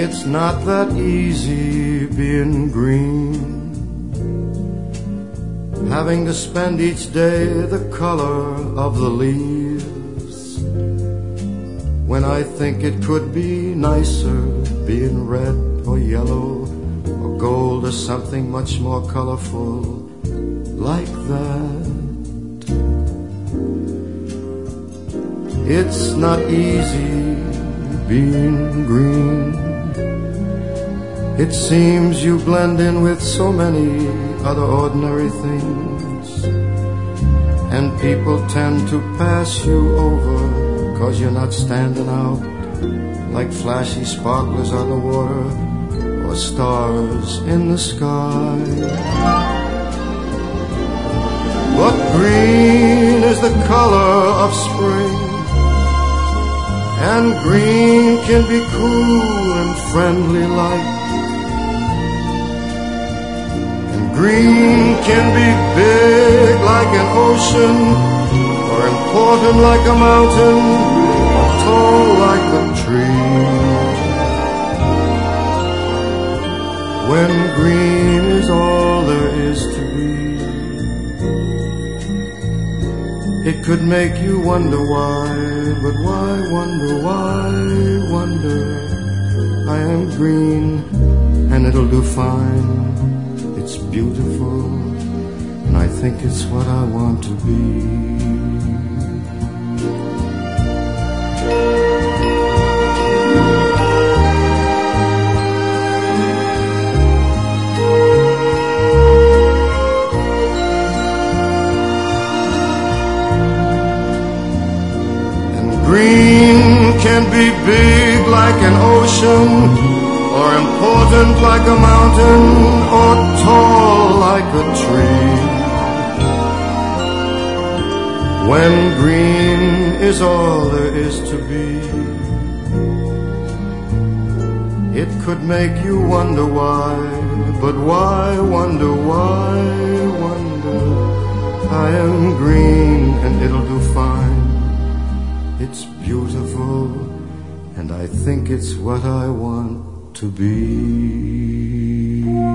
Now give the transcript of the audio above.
It's not that easy being green, having to spend each day the color of the leaves, when I think it could be nicer being red or yellow or gold or something much more colorful like that. It's not easy being green. It seems you blend in with so many other ordinary things, and people tend to pass you over 'cause you're not standing out like flashy sparklers on the water or stars in the sky. But green is the color of spring, and green can be cool and friendly like. Green can be big like an ocean, or important like a mountain, or tall like a tree. When green is all there is to be, it could make you wonder why, but why wonder, why wonder? I am green and it'll do fine. It's beautiful, and I think it's what I want to be. And green can be big like an ocean, or important like a mountain, or tall like a tree. When green is all there is to be, it could make you wonder why, but why wonder, why wonder? I am green and it'll do fine. It's beautiful, and I think it's what I want to be.